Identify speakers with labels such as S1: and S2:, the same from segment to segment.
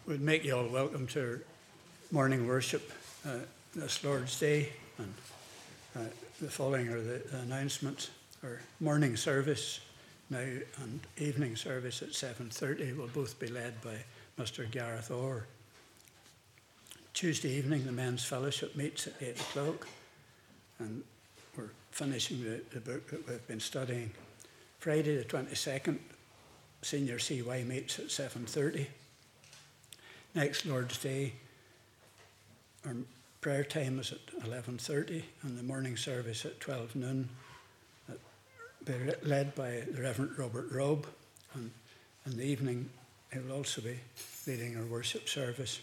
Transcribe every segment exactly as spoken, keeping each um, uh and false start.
S1: would make you all welcome to our morning worship uh, this Lord's Day. And uh, the following are the, the announcements. Our morning service now and evening service at seven thirty will both be led by Mister Gareth Orr. Tuesday evening, the men's fellowship meets at eight o'clock, and we're finishing the, the book that we've been studying. Friday the twenty-second, Senior C Y meets at seven thirty. Next Lord's Day, our prayer time is at eleven thirty, and the morning service at twelve noon, uh, be led by the Reverend Robert Robb, and in the evening he will also be leading our worship service.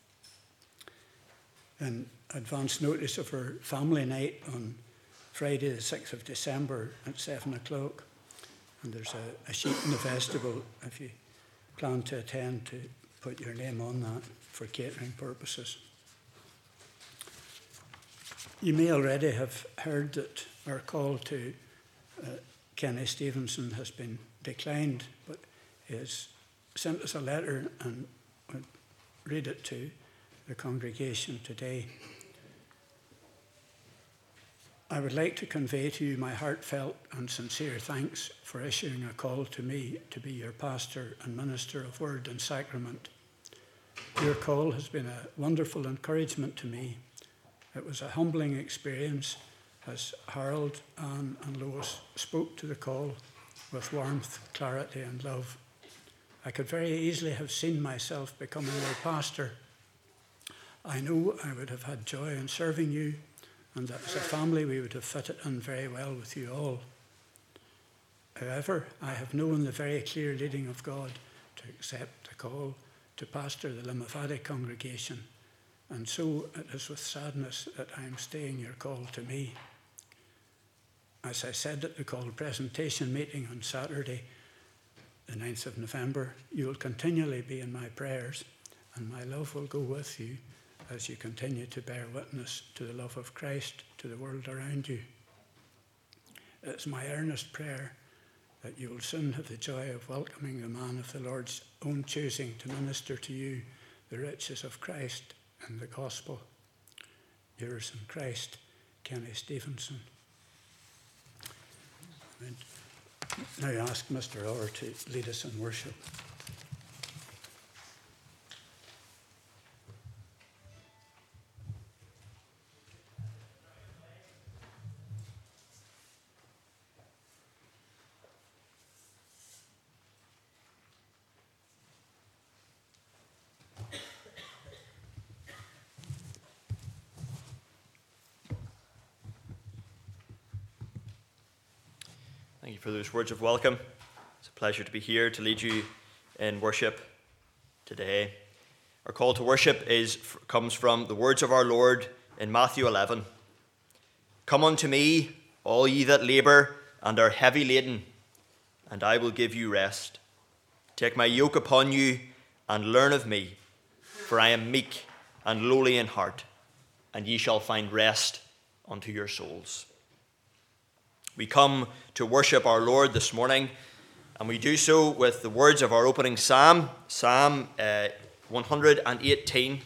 S1: In advance notice of our family night on Friday the sixth of December at seven o'clock, and there's a, a sheet in the vestibule if you plan to attend to put your name on that for catering purposes. You may already have heard that our call to uh, Kenny Stevenson has been declined, but he has sent us a letter and I'll read it to the congregation today. I would like to convey to you my heartfelt and sincere thanks for issuing a call to me to be your pastor and minister of word and sacrament. Your call has been a wonderful encouragement to me. It was a humbling experience as Harold, Anne and Lois spoke to the call with warmth, clarity and love. I could very easily have seen myself becoming your pastor. I know I would have had joy in serving you, and that as a family we would have fitted in very well with you all. However, I have known the very clear leading of God to accept the call to pastor the Limavady congregation, and so it is with sadness that I am staying your call to me. As I said at the call presentation meeting on Saturday, the ninth of November, you will continually be in my prayers, and my love will go with you as you continue to bear witness to the love of Christ to the world around you. It's my earnest prayer that you will soon have the joy of welcoming the man of the Lord's own choosing to minister to you the riches of Christ and the gospel. Yours in Christ, Kenny Stevenson. And now I ask Mister Orr to lead us in worship.
S2: Thank you for those words of welcome. It's a pleasure to be here to lead you in worship today. Our call to worship is comes from the words of our Lord in Matthew eleven. Come unto me, all ye that labour and are heavy laden, and I will give you rest. Take my yoke upon you and learn of me, for I am meek and lowly in heart, and ye shall find rest unto your souls. We come to worship our Lord this morning, and we do so with the words of our opening psalm, Psalm uh, one hundred eighteen.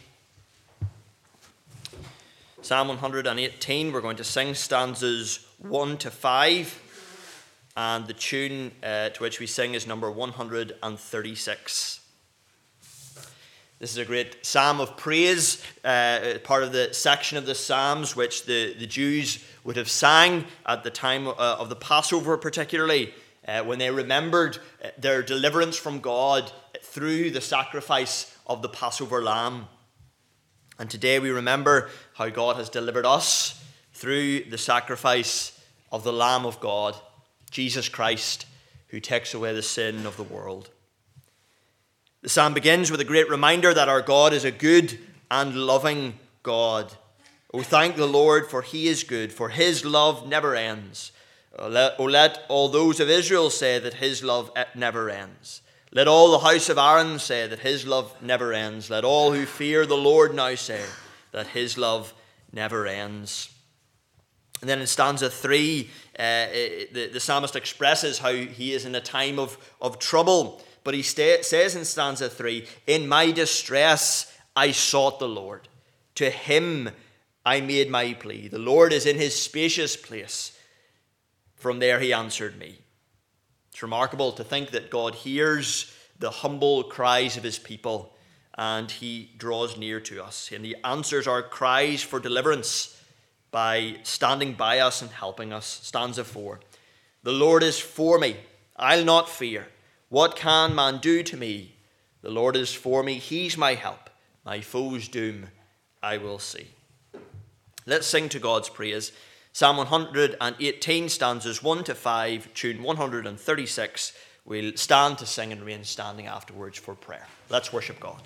S2: Psalm one hundred eighteen, we're going to sing stanzas one to five, and the tune uh, to which we sing is number one hundred thirty-six. This is a great psalm of praise, uh, part of the section of the Psalms which the, the Jews would have sang at the time uh, of the Passover particularly, uh, when they remembered their deliverance from God through the sacrifice of the Passover lamb. And today we remember how God has delivered us through the sacrifice of the Lamb of God, Jesus Christ, who takes away the sin of the world. The psalm begins with a great reminder that our God is a good and loving God. Oh, thank the Lord, for he is good, for his love never ends. Oh, let, oh, let all those of Israel say that his love never ends. Let all the house of Aaron say that his love never ends. Let all who fear the Lord now say that his love never ends. And then in stanza three, uh, the, the psalmist expresses how he is in a time of, of trouble. But he sta- says in stanza three, in my distress I sought the Lord. To him I made my plea. The Lord is in his spacious place. From there he answered me. It's remarkable to think that God hears the humble cries of his people and he draws near to us. And he answers our cries for deliverance by standing by us and helping us. Stanza four. The Lord is for me. I'll not fear. What can man do to me? The Lord is for me. He's my help. My foe's doom I will see. Let's sing to God's praise. Psalm one hundred eighteen, stanzas one to five, tune one hundred thirty-six. We'll stand to sing and remain standing afterwards for prayer. Let's worship God.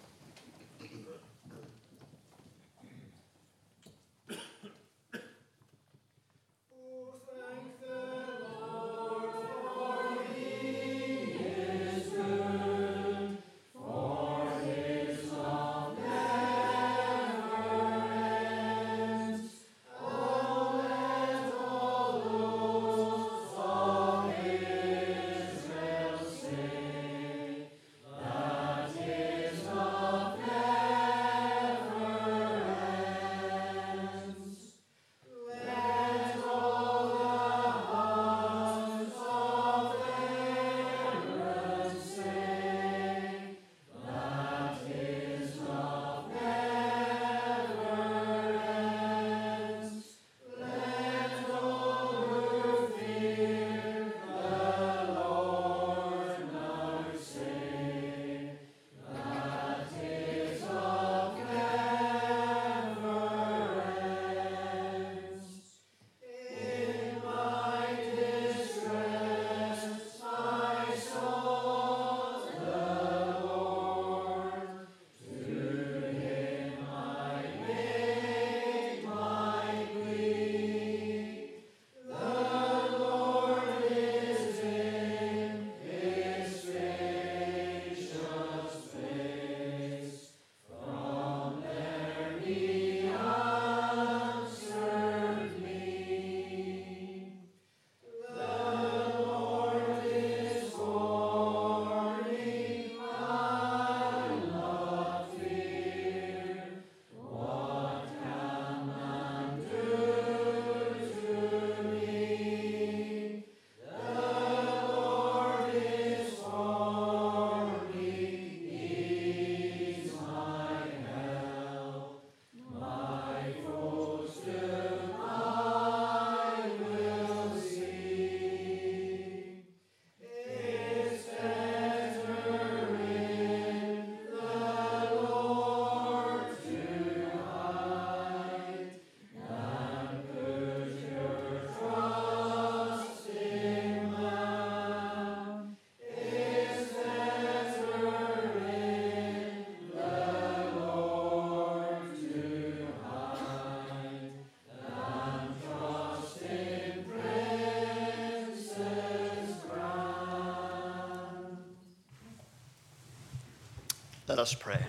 S2: Let us pray.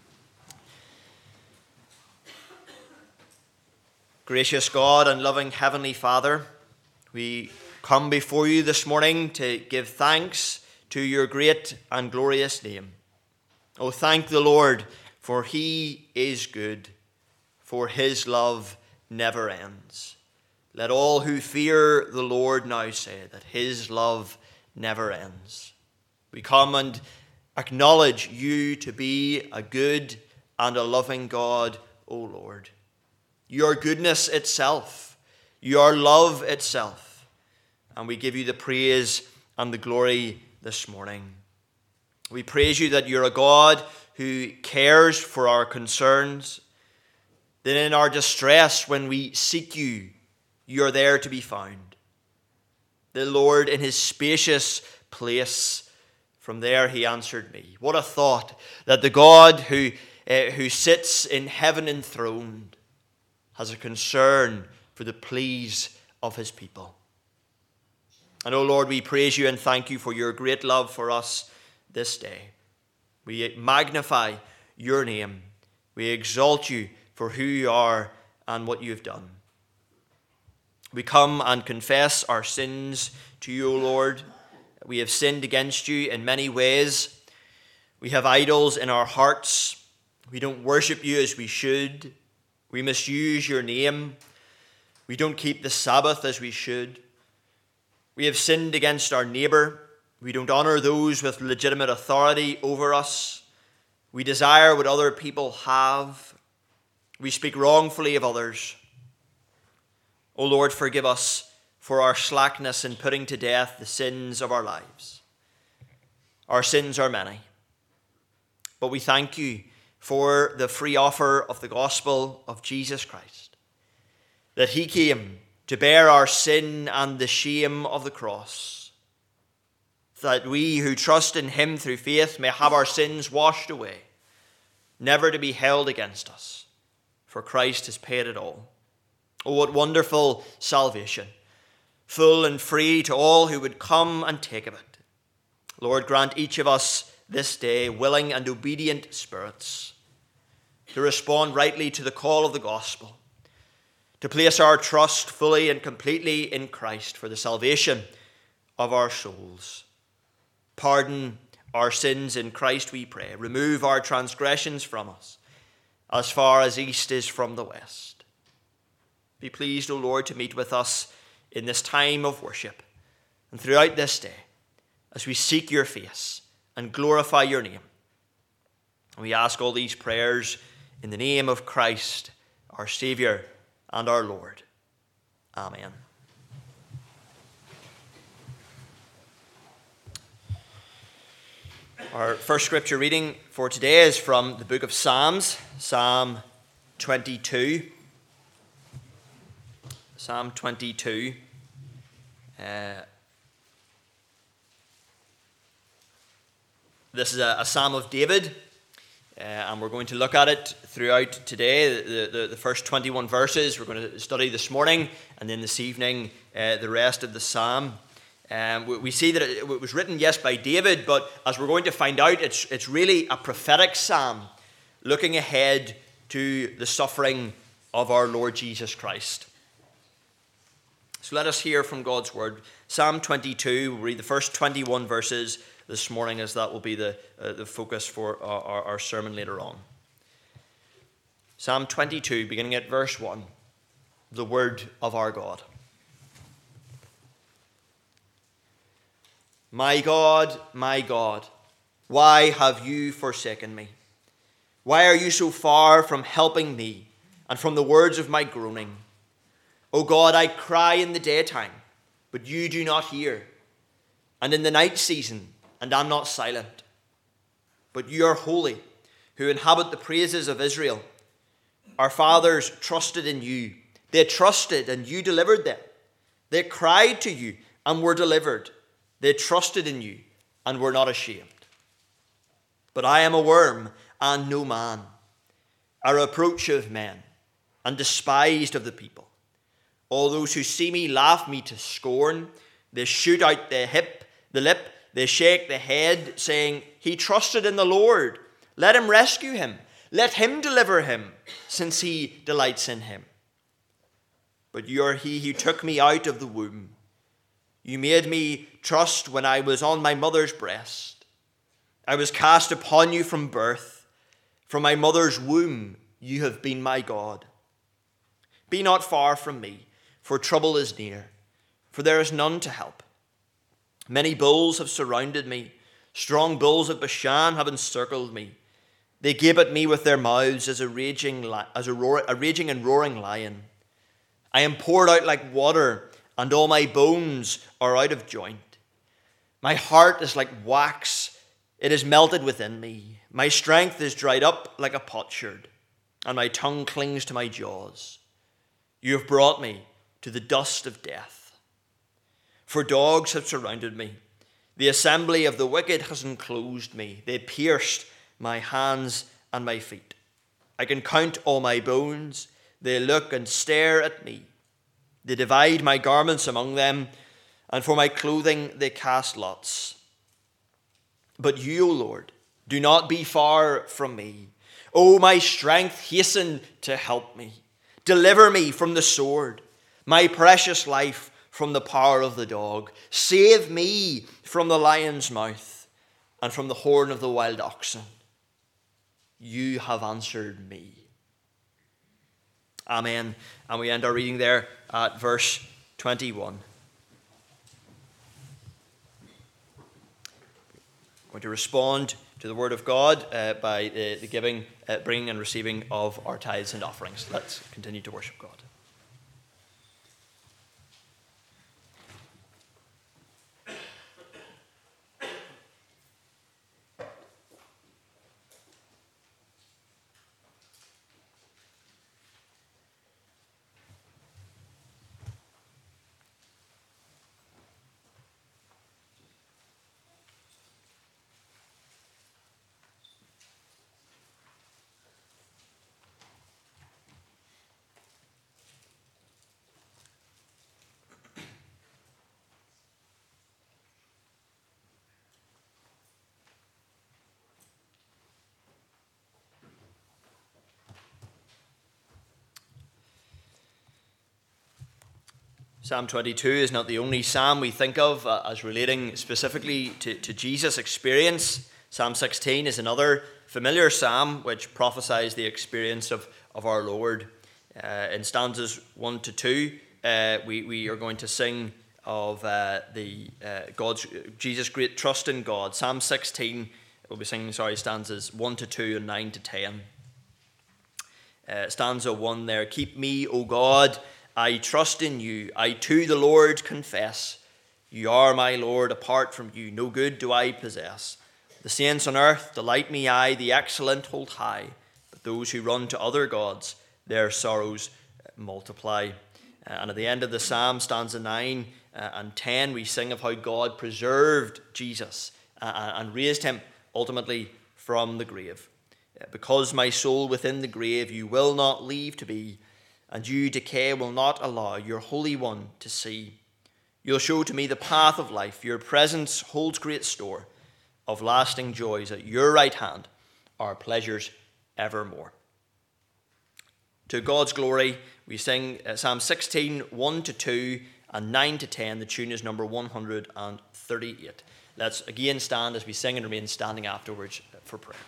S2: Gracious God and loving Heavenly Father, we come before you this morning to give thanks to your great and glorious name. Oh, thank the Lord, for he is good, for his love never ends. Let all who fear the Lord now say that his love never ends. We come and acknowledge you to be a good and a loving God, O Lord. Your goodness itself, your love itself. And we give you the praise and the glory this morning. We praise you that you're a God who cares for our concerns, that in our distress, when we seek you, you're there to be found. The Lord, in his spacious place, from there he answered me. What a thought that the God who, uh, who sits in heaven enthroned has a concern for the pleas of his people. And, O Lord, we praise you and thank you for your great love for us this day. We magnify your name. We exalt you for who you are and what you've done. We come and confess our sins to you, O Lord. We have sinned against you in many ways. We have idols in our hearts. We don't worship you as we should. We misuse your name. We don't keep the Sabbath as we should. We have sinned against our neighbor. We don't honor those with legitimate authority over us. We desire what other people have. We speak wrongfully of others. O Lord, forgive us for our slackness in putting to death the sins of our lives. Our sins are many. But we thank you for the free offer of the gospel of Jesus Christ, that he came to bear our sin and the shame of the cross, that we who trust in him through faith may have our sins washed away, never to be held against us, for Christ has paid it all. Oh, what wonderful salvation, full and free to all who would come and take of it. Lord, grant each of us this day willing and obedient spirits to respond rightly to the call of the gospel, to place our trust fully and completely in Christ for the salvation of our souls. Pardon our sins in Christ, we pray. Remove our transgressions from us as far as east is from the west. Be pleased, O Lord, to meet with us in this time of worship and throughout this day as we seek your face and glorify your name. And we ask all these prayers in the name of Christ, our Saviour and our Lord. Amen. Our first scripture reading for today is from the book of Psalms, Psalm twenty-two. Psalm twenty-two. Uh, this is a, a Psalm of David, uh, and we're going to look at it throughout today. The, the, the first twenty-one verses we're going to study this morning, and then this evening uh, the rest of the Psalm. Um, we, we see that it, it was written, yes, by David, but as we're going to find out, it's, it's really a prophetic psalm looking ahead to the suffering of our Lord Jesus Christ. So let us hear from God's word. Psalm twenty-two, we'll read the first twenty-one verses this morning, as that will be the, uh, the focus for our, our, our sermon later on. Psalm twenty-two, beginning at verse one, the word of our God. My God, my God, why have you forsaken me? Why are you so far from helping me and from the words of my groaning? O God, I cry in the daytime, but you do not hear, and in the night season, and am not silent. But you are holy, who inhabit the praises of Israel. Our fathers trusted in you. They trusted, and you delivered them. They cried to you, and were delivered. They trusted in you, and were not ashamed. But I am a worm, and no man, a reproach of men, and despised of the people. All those who see me laugh me to scorn. They shoot out the hip, the lip, they shake the head, saying, He trusted in the Lord. Let him rescue him. Let him deliver him, since he delights in him. But you are he who took me out of the womb. You made me trust when I was on my mother's breast. I was cast upon you from birth. From my mother's womb you have been my God. Be not far from me, for trouble is near, for there is none to help. Many bulls have surrounded me. Strong bulls of Bashan have encircled me. They gape at me with their mouths as a raging, li- as a, roar, a raging and roaring lion. I am poured out like water, and all my bones are out of joint. My heart is like wax. It is melted within me. My strength is dried up like a potsherd, and my tongue clings to my jaws. You have brought me to the dust of death. For dogs have surrounded me. The assembly of the wicked has enclosed me. They pierced my hands and my feet. I can count all my bones. They look and stare at me. They divide my garments among them, and for my clothing they cast lots. But you, O Lord, do not be far from me. O my strength, hasten to help me. Deliver me from the sword, my precious life from the power of the dog. Save me from the lion's mouth and from the horn of the wild oxen. You have answered me. Amen. And we end our reading there at verse twenty-one. We're going to respond to the word of God uh, by the, the giving, uh, bringing and receiving of our tithes and offerings. Let's continue to worship God. Psalm twenty-two is not the only psalm we think of uh, as relating specifically to, to Jesus' experience. Psalm sixteen is another familiar psalm which prophesies the experience of, of our Lord. Uh, in stanzas one to two, uh, we, we are going to sing of uh, the uh, God's Jesus' great trust in God. Psalm sixteen, we'll be singing, sorry, stanzas one to two and nine to ten. Uh, stanza one there, keep me, O God, I trust in you. I to the Lord confess. You are my Lord. Apart from you, no good do I possess. The saints on earth delight me, I, the excellent hold high. But those who run to other gods, their sorrows multiply. Uh, and at the end of the psalm, stanza nine uh, and ten, we sing of how God preserved Jesus uh, and raised him ultimately from the grave. Uh, because my soul within the grave you will not leave to be, and you decay will not allow your Holy One to see. You'll show to me the path of life. Your presence holds great store of lasting joys. At your right hand are pleasures evermore. To God's glory, we sing uh, Psalm sixteen, one to two, and nine to ten. The tune is number one hundred thirty-eight. Let's again stand as we sing and remain standing afterwards for prayer.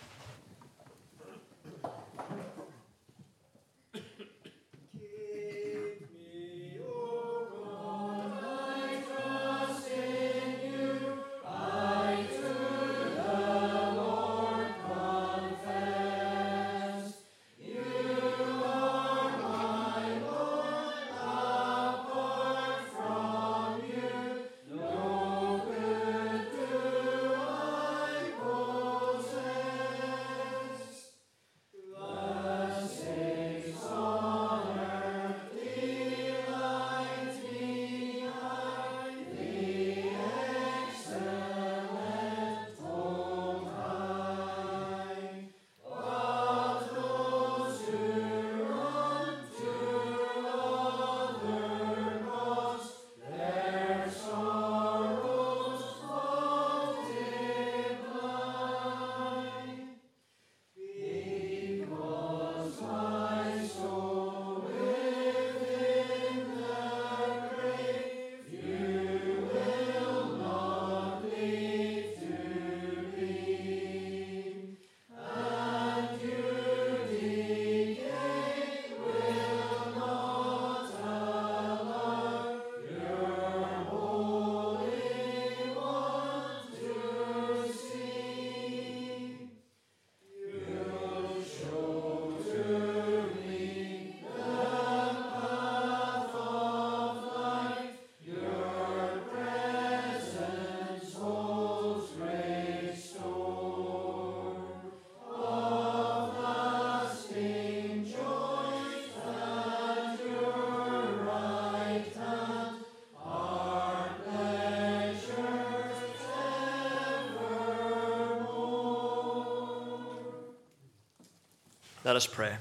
S2: Let us pray.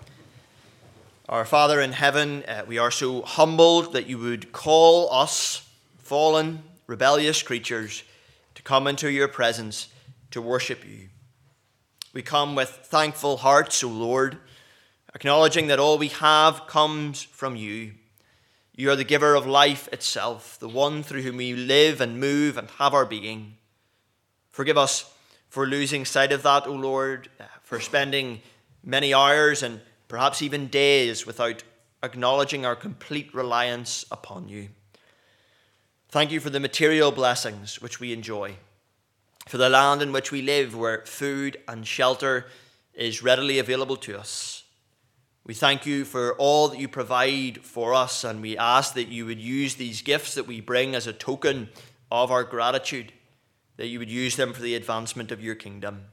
S2: Our Father in heaven, uh, we are so humbled that you would call us, fallen, rebellious creatures, to come into your presence to worship you. We come with thankful hearts, O Lord, acknowledging that all we have comes from you. You are the giver of life itself, the one through whom we live and move and have our being. Forgive us for losing sight of that, O Lord, for spending many hours and perhaps even days without acknowledging our complete reliance upon you. Thank you for the material blessings which we enjoy, for the land in which we live, where food and shelter is readily available to us. We thank you for all that you provide for us, and we ask that you would use these gifts that we bring as a token of our gratitude, that you would use them for the advancement of your kingdom.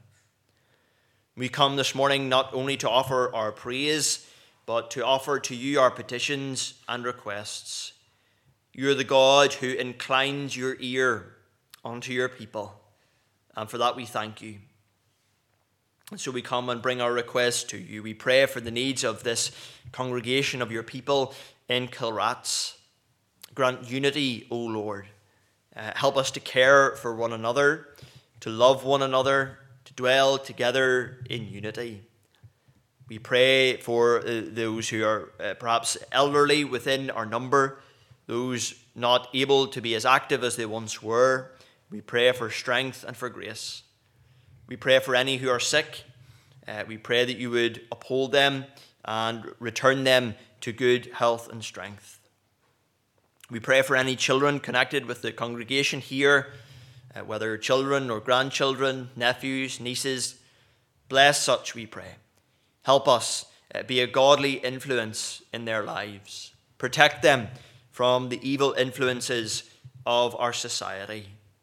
S2: We come this morning not only to offer our praise, but to offer to you our petitions and requests. You are the God who inclines your ear unto your people, and for that we thank you. And so we come and bring our requests to you. We pray for the needs of this congregation of your people in Kilrats. Grant unity, O Lord. Uh, help us to care for one another, to love one another, to dwell together in unity. We pray for uh, those who are uh, perhaps elderly within our number, those not able to be as active as they once were. We pray for strength and for grace. We pray for any who are sick. Uh, we pray that you would uphold them and return them to good health and strength. We pray for any children connected with the congregation here, uh, whether children or grandchildren, nephews, nieces. Bless such, we pray. Help us uh, be a godly influence in their lives. Protect them from the evil influences of our society.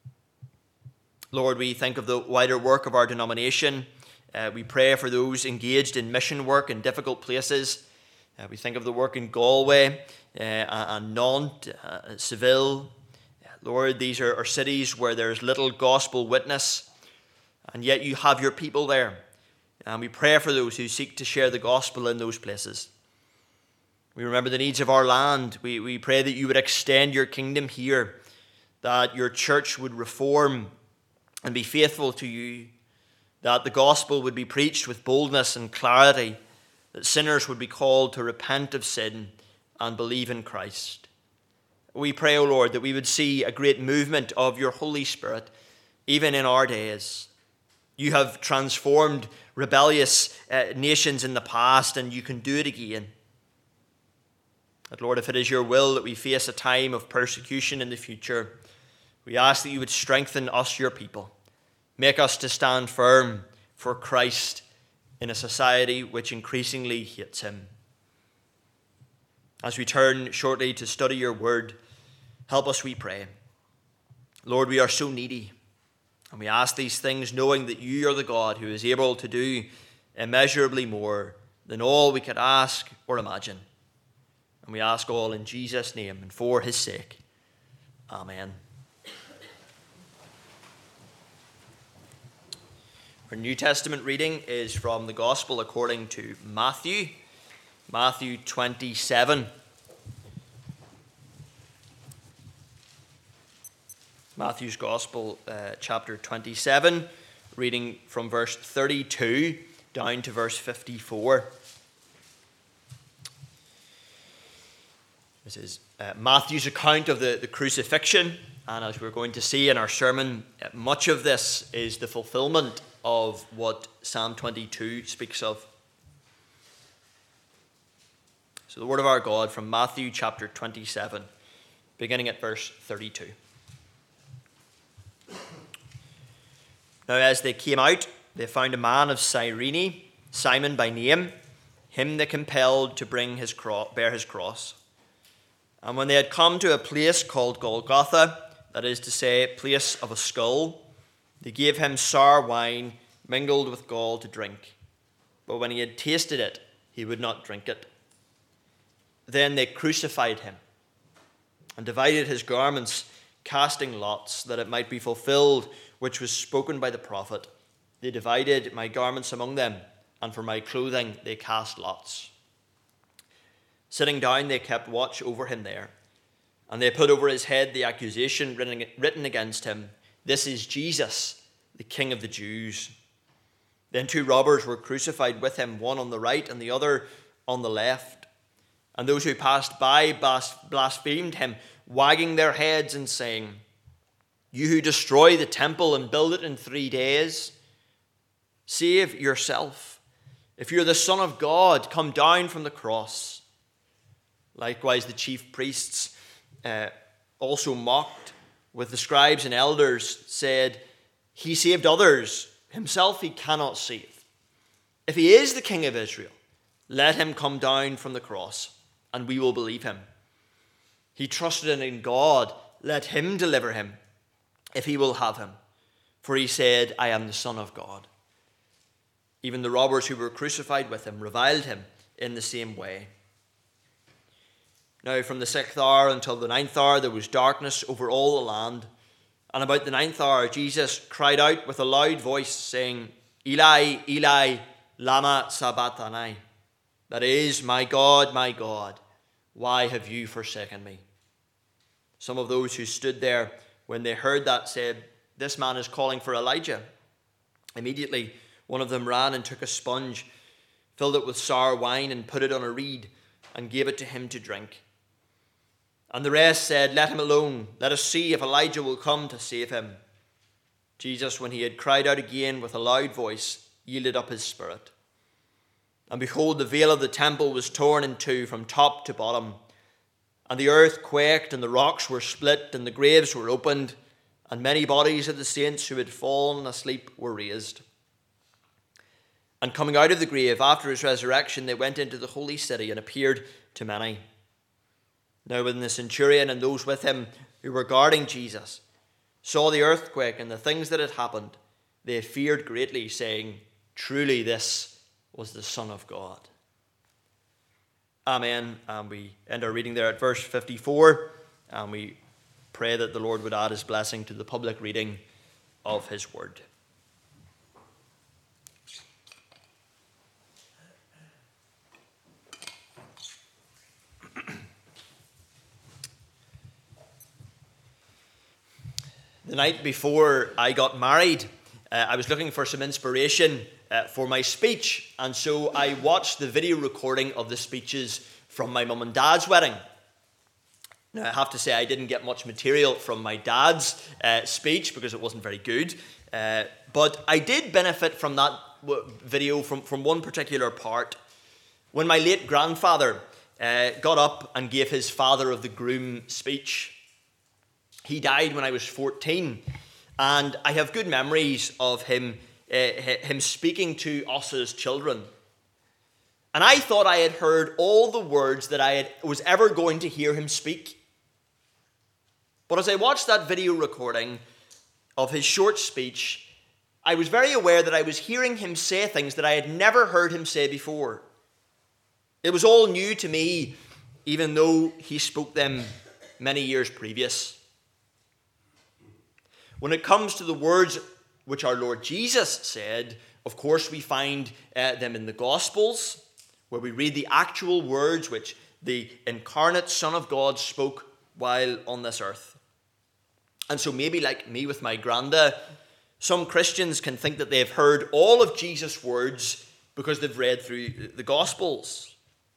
S2: Lord, we think of the wider work of our denomination. Uh, we pray for those engaged in mission work in difficult places. Uh, we think of the work in Galway uh, and Nantes, uh, Seville. Lord, these are, are cities where there's little gospel witness, and yet you have your people there. And we pray for those who seek to share the gospel in those places. We remember the needs of our land. We, we pray that you would extend your kingdom here, that your church would reform and be faithful to you, that the gospel would be preached with boldness and clarity, that sinners would be called to repent of sin and believe in Christ. We pray, O Lord, that we would see a great movement of your Holy Spirit, even in our days. You have transformed rebellious uh, nations in the past, and you can do it again. But Lord, if it is your will that we face a time of persecution in the future, we ask that you would strengthen us, your people. Make us to stand firm for Christ in a society which increasingly hates him. As we turn shortly to study your word, help us, we pray. Lord, we are so needy, and we ask these things knowing that you are the God who is able to do immeasurably more than all we could ask or imagine. And we ask all in Jesus' name and for his sake. Amen. Our New Testament reading is from the Gospel according to Matthew, Matthew twenty-seven. Matthew's Gospel, uh, chapter twenty-seven, reading from verse thirty-two down to verse fifty-four. This is uh, Matthew's account of the, the crucifixion, and as we're going to see in our sermon, uh, much of this is the fulfillment of what Psalm twenty-two speaks of. So the word of our God from Matthew chapter twenty-seven, beginning at verse thirty-two. Now as they came out, they found a man of Cyrene, Simon by name, him they compelled to bring his cro- bear his cross. And when they had come to a place called Golgotha, that is to say, place of a skull, they gave him sour wine mingled with gall to drink. But when he had tasted it, he would not drink it. Then they crucified him and divided his garments, casting lots, that it might be fulfilled which was spoken by the prophet. They divided my garments among them, and for my clothing they cast lots. Sitting down, they kept watch over him there, and they put over his head the accusation written, written against him, "This is Jesus, the King of the Jews." Then two robbers were crucified with him, one on the right and the other on the left. And those who passed by blas- blasphemed him, wagging their heads and saying, "You who destroy the temple and build it in three days, save yourself. If you're the Son of God, come down from the cross." Likewise, the chief priests uh, also mocked with the scribes and elders, said, "He saved others, himself he cannot save. If he is the King of Israel, let him come down from the cross, and we will believe him. He trusted in God, let him deliver him, if he will have him. For he said, 'I am the Son of God.'" Even the robbers who were crucified with him reviled him in the same way. Now from the sixth hour until the ninth hour there was darkness over all the land. And about the ninth hour Jesus cried out with a loud voice, saying, "Eli, Eli, lama sabachthani?" That is, "My God, my God, why have you forsaken me?" Some of those who stood there when they heard that said, "This man is calling for Elijah." Immediately one of them ran and took a sponge, filled it with sour wine, and put it on a reed, and gave it to him to drink. And the rest said, "Let him alone. Let us see if Elijah will come to save him." Jesus, when he had cried out again with a loud voice, yielded up his spirit. And behold, the veil of the temple was torn in two from top to bottom. And the earth quaked, and the rocks were split, and the graves were opened, and many bodies of the saints who had fallen asleep were raised. And coming out of the grave after his resurrection, they went into the holy city and appeared to many. Now when the centurion and those with him who were guarding Jesus saw the earthquake and the things that had happened, they feared greatly, saying, "Truly this was the Son of God." Amen. And we end our reading there at verse fifty-four, and we pray that the Lord would add his blessing to the public reading of his word. The night before I got married, uh, I was looking for some inspiration uh, for my speech, and so I watched the video recording of the speeches from my mum and dad's wedding. Now, I have to say I didn't get much material from my dad's uh, speech because it wasn't very good, uh, but I did benefit from that w- video from, from one particular part. When my late grandfather uh, got up and gave his father of the groom speech. He died when I was fourteen, and I have good memories of him uh, him speaking to us as children. And I thought I had heard all the words that I had, was ever going to hear him speak. But as I watched that video recording of his short speech, I was very aware that I was hearing him say things that I had never heard him say before. It was all new to me, even though he spoke them many years previous. When it comes to the words which our Lord Jesus said, of course we find uh, them in the Gospels, where we read the actual words which the incarnate Son of God spoke while on this earth. And so maybe like me with my granda, some Christians can think that they've heard all of Jesus' words because they've read through the Gospels.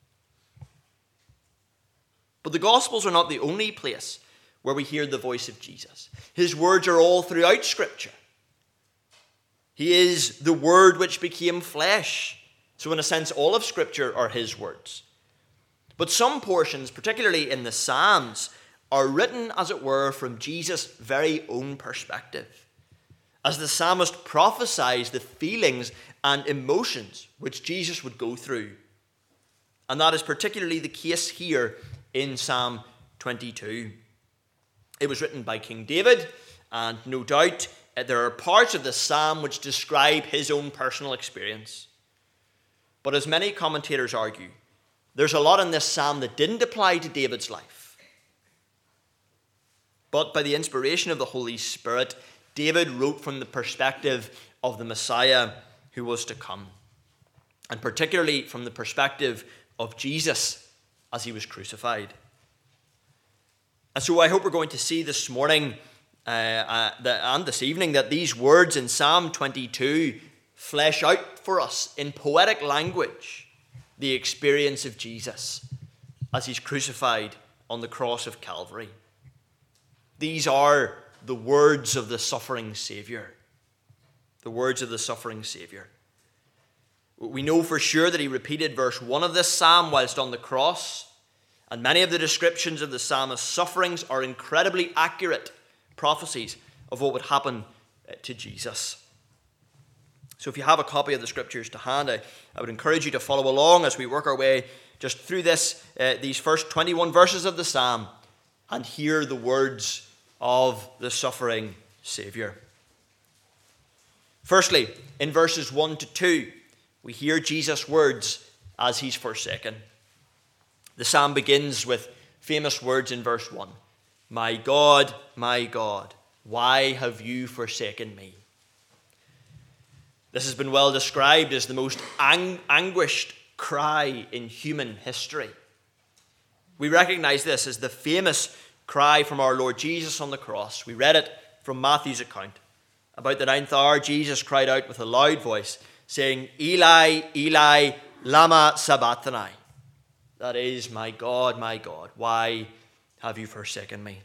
S2: But the Gospels are not the only place where we hear the voice of Jesus. His words are all throughout Scripture. He is the Word which became flesh. So in a sense, all of Scripture are his words. But some portions, particularly in the Psalms, are written, as it were, from Jesus' very own perspective, as the psalmist prophesies the feelings and emotions which Jesus would go through. And that is particularly the case here in Psalm twenty-two. It was written by King David, and no doubt uh, there are parts of the psalm which describe his own personal experience. But as many commentators argue, there's a lot in this psalm that didn't apply to David's life. But by the inspiration of the Holy Spirit, David wrote from the perspective of the Messiah who was to come, and particularly from the perspective of Jesus as he was crucified. And so I hope we're going to see this morning uh, uh, the, and this evening that these words in Psalm twenty-two flesh out for us in poetic language the experience of Jesus as he's crucified on the cross of Calvary. These are the words of the suffering Savior. The words of the suffering Savior. We know for sure that he repeated verse one of this psalm whilst on the cross, and many of the descriptions of the psalmist's sufferings are incredibly accurate prophecies of what would happen to Jesus. So if you have a copy of the scriptures to hand, I, I would encourage you to follow along as we work our way just through this, uh, these first twenty-one verses of the psalm and hear the words of the suffering Savior. Firstly, in verses one to two, we hear Jesus' words as he's forsaken. The psalm begins with famous words in verse one. My God, my God, why have you forsaken me? This has been well described as the most ang- anguished cry in human history. We recognize this as the famous cry from our Lord Jesus on the cross. We read it from Matthew's account. About the ninth hour, Jesus cried out with a loud voice, saying, Eli, Eli, lama sabachthani. That is, my God, my God, why have you forsaken me?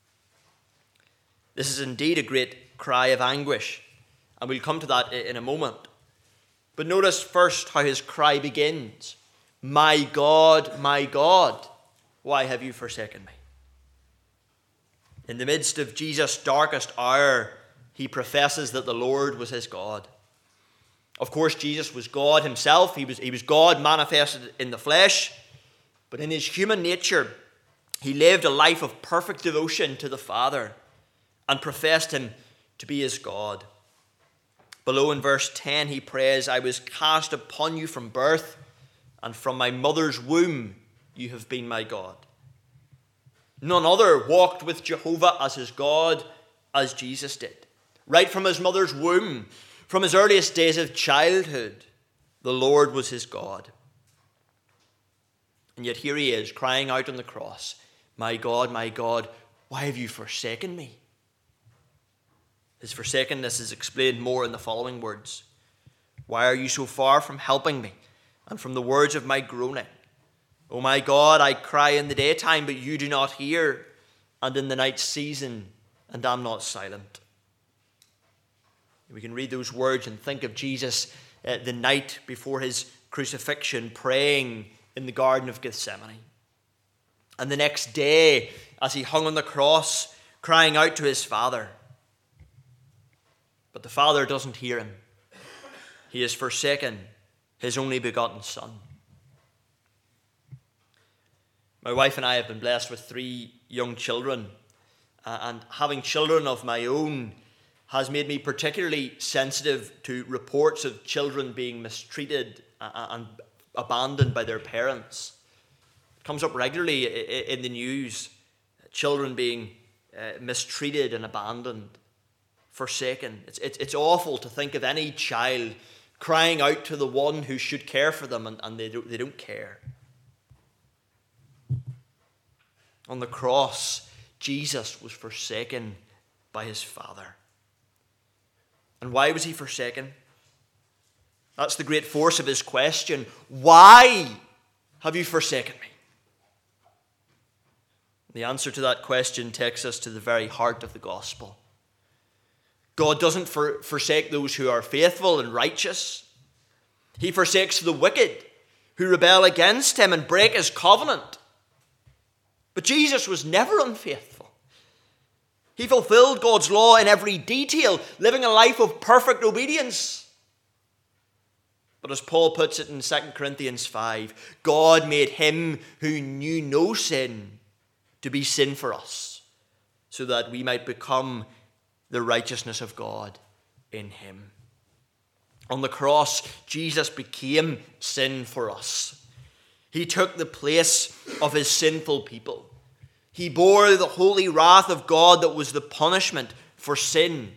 S2: This is indeed a great cry of anguish, and we'll come to that in a moment. But notice first how his cry begins. My God, my God, why have you forsaken me? In the midst of Jesus' darkest hour, he professes that the Lord was his God. Of course, Jesus was God himself. He was, he was God manifested in the flesh. But in his human nature, he lived a life of perfect devotion to the Father and professed him to be his God. Below in verse ten, he prays, I was cast upon you from birth, and from my mother's womb you have been my God. None other walked with Jehovah as his God as Jesus did. Right from his mother's womb, from his earliest days of childhood, the Lord was his God. And yet here he is, crying out on the cross, my God, my God, why have you forsaken me? His forsakenness is explained more in the following words. Why are you so far from helping me and from the words of my groaning? O my God, I cry in the daytime, but you do not hear, and in the night season, and am not silent. We can read those words and think of Jesus uh, the night before his crucifixion, praying in the Garden of Gethsemane. And the next day, as he hung on the cross, crying out to his Father. But the Father doesn't hear him. He has forsaken his only begotten Son. My wife and I have been blessed with three young children, uh, and having children of my own has made me particularly sensitive to reports of children being mistreated and abandoned by their parents. It comes up regularly in the news, children being uh, mistreated and abandoned, forsaken. It's, it's, it's awful to think of any child crying out to the one who should care for them, and, and they, don't, they don't care. On the cross, Jesus was forsaken by his Father. And why was he forsaken? That's the great force of his question. Why have you forsaken me? The answer to that question takes us to the very heart of the gospel. God doesn't for, forsake those who are faithful and righteous. He forsakes the wicked who rebel against him and break his covenant. But Jesus was never unfaithful. He fulfilled God's law in every detail, living a life of perfect obedience. But as Paul puts it in Second Corinthians five, God made him who knew no sin to be sin for us, so that we might become the righteousness of God in him. On the cross, Jesus became sin for us. He took the place of his sinful people. He bore the holy wrath of God that was the punishment for sin.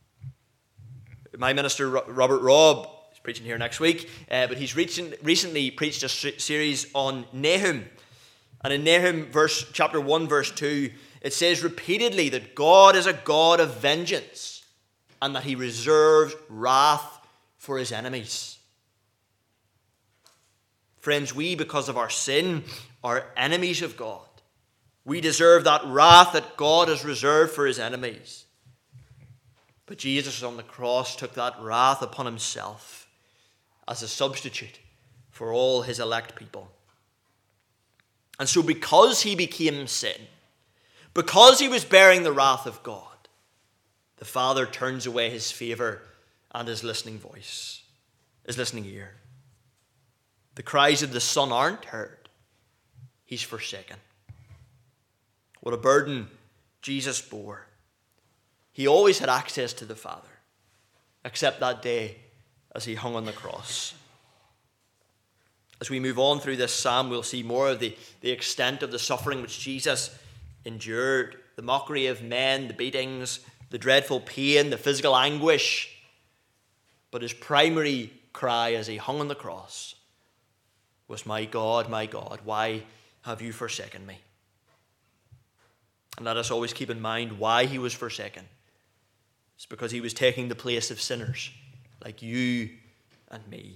S2: My minister, Robert Robb, is preaching here next week, uh, but he's recent, recently preached a series on Nahum. And in Nahum verse, chapter one, verse two, it says repeatedly that God is a God of vengeance and that he reserves wrath for his enemies. Friends, we, because of our sin, are enemies of God. We deserve that wrath that God has reserved for his enemies. But Jesus on the cross took that wrath upon himself as a substitute for all his elect people. And so because he became sin, because he was bearing the wrath of God, the Father turns away his favor and his listening voice, his listening ear. The cries of the Son aren't heard. He's forsaken. What a burden Jesus bore. He always had access to the Father, except that day as he hung on the cross. As we move on through this psalm, we'll see more of the, the extent of the suffering which Jesus endured, the mockery of men, the beatings, the dreadful pain, the physical anguish. But his primary cry as he hung on the cross was, "My God, my God, why have you forsaken me?" And let us always keep in mind why he was forsaken. It's because he was taking the place of sinners like you and me.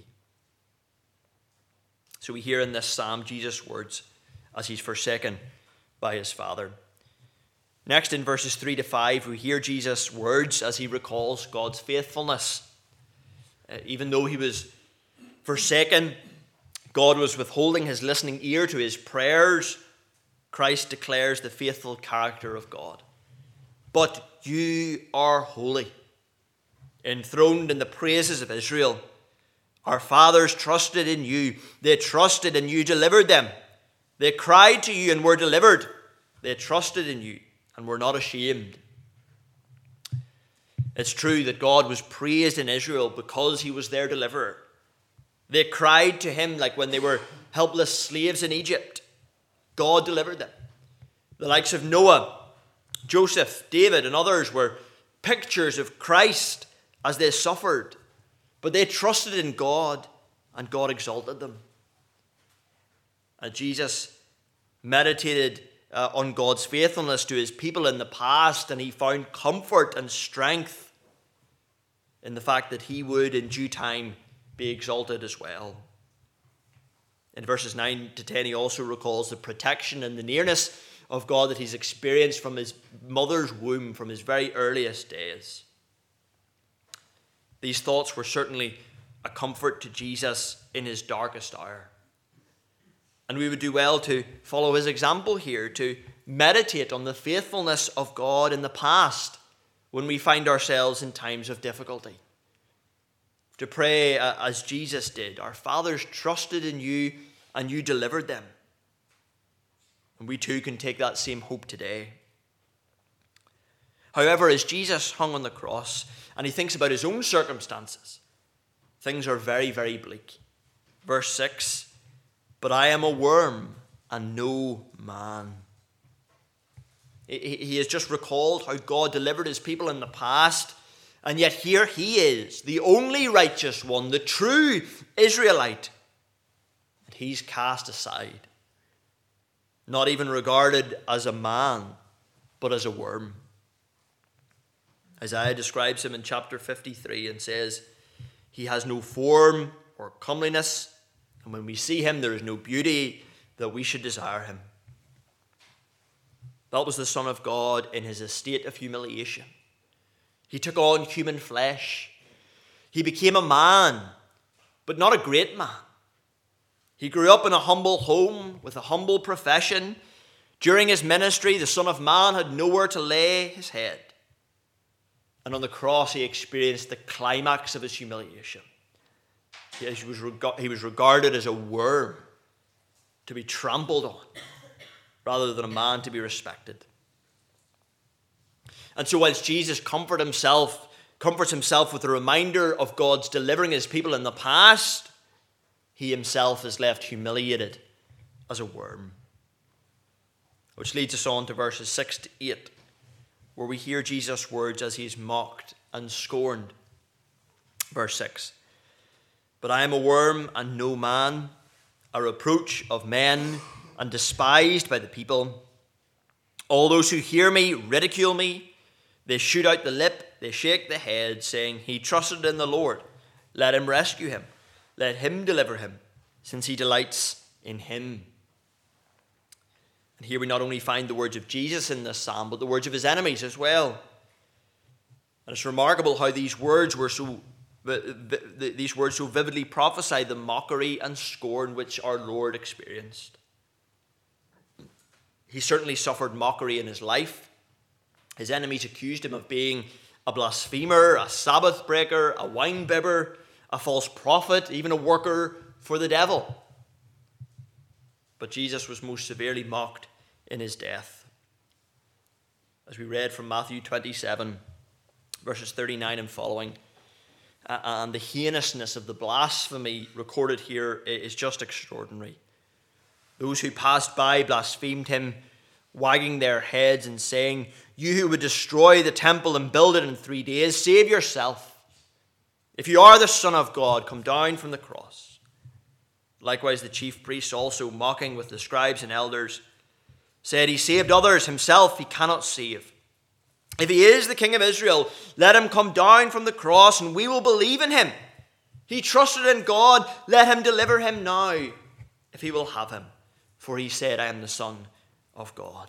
S2: So we hear in this psalm Jesus' words as he's forsaken by his Father. Next, in verses three to five, we hear Jesus' words as he recalls God's faithfulness. Uh, even though he was forsaken, God was withholding his listening ear to his prayers. Christ declares the faithful character of God. But you are holy, enthroned in the praises of Israel. Our fathers trusted in you. They trusted and you delivered them. They cried to you and were delivered. They trusted in you and were not ashamed. It's true that God was praised in Israel because he was their deliverer. They cried to him like when they were helpless slaves in Egypt. God delivered them. The likes of Noah, Joseph, David, and others were pictures of Christ as they suffered. But they trusted in God, and God exalted them. And Jesus meditated uh, on God's faithfulness to his people in the past, and he found comfort and strength in the fact that he would in due time be exalted as well. In verses nine to ten, he also recalls the protection and the nearness of God that he's experienced from his mother's womb, from his very earliest days. These thoughts were certainly a comfort to Jesus in his darkest hour. And we would do well to follow his example here, to meditate on the faithfulness of God in the past when we find ourselves in times of difficulty. To pray uh, as Jesus did, "Our fathers trusted in you and you delivered them." And we too can take that same hope today. However, as Jesus hung on the cross and he thinks about his own circumstances, things are very, very bleak. Verse six, "But I am a worm and no man." He has just recalled how God delivered his people in the past, and yet here he is, the only righteous one, the true Israelite. And he's cast aside, not even regarded as a man, but as a worm. Isaiah describes him in chapter fifty-three and says, "He has no form or comeliness, and when we see him, there is no beauty that we should desire him." That was the Son of God in his estate of humiliation. He took on human flesh. He became a man, but not a great man. He grew up in a humble home with a humble profession. During his ministry, the Son of Man had nowhere to lay his head. And on the cross, he experienced the climax of his humiliation. He was, reg- he was regarded as a worm to be trampled on, rather than a man to be respected. And so whilst Jesus comfort himself, comforts himself with a reminder of God's delivering his people in the past, he himself is left humiliated as a worm. Which leads us on to verses six to eight, where we hear Jesus' words as he is mocked and scorned. Verse six, "But I am a worm and no man, a reproach of men and despised by the people. All those who hear me ridicule me. They shoot out the lip, they shake the head, saying, 'He trusted in the Lord. Let him rescue him. Let him deliver him, since he delights in him. And here we not only find the words of Jesus in this psalm, but the words of his enemies as well. And it's remarkable how these words were so these words so vividly prophesy the mockery and scorn which our Lord experienced. He certainly suffered mockery in his life. His enemies accused him of being a blasphemer, a Sabbath breaker, a wine bibber, a false prophet, even a worker for the devil. But Jesus was most severely mocked in his death. As we read from Matthew twenty-seven, verses thirty-nine and following, and the heinousness of the blasphemy recorded here is just extraordinary. Those who passed by blasphemed him, wagging their heads and saying, "You who would destroy the temple and build it in three days, save yourself. If you are the Son of God, come down from the cross." Likewise, the chief priests also, mocking with the scribes and elders, said, "He saved others, himself he cannot save. If he is the King of Israel, let him come down from the cross and we will believe in him. He trusted in God, let him deliver him now, if he will have him. For he said, I am the Son of God."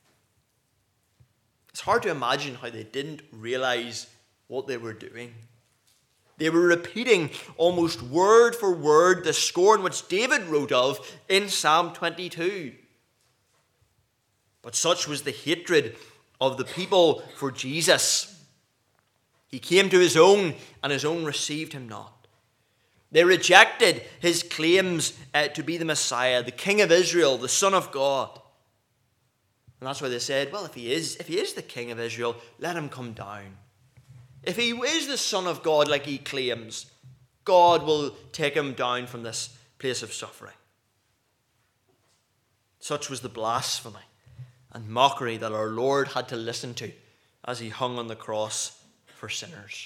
S2: It's hard to imagine how they didn't realize what they were doing. They were repeating almost word for word the scorn which David wrote of in Psalm twenty-two. But such was the hatred of the people for Jesus. He came to his own, and his own received him not. They rejected his claims uh, to be the Messiah, the King of Israel, the Son of God. And that's why they said, well, if he is, if he is the King of Israel, let him come down. If he is the Son of God like he claims, God will take him down from this place of suffering. Such was the blasphemy and mockery that our Lord had to listen to as he hung on the cross for sinners.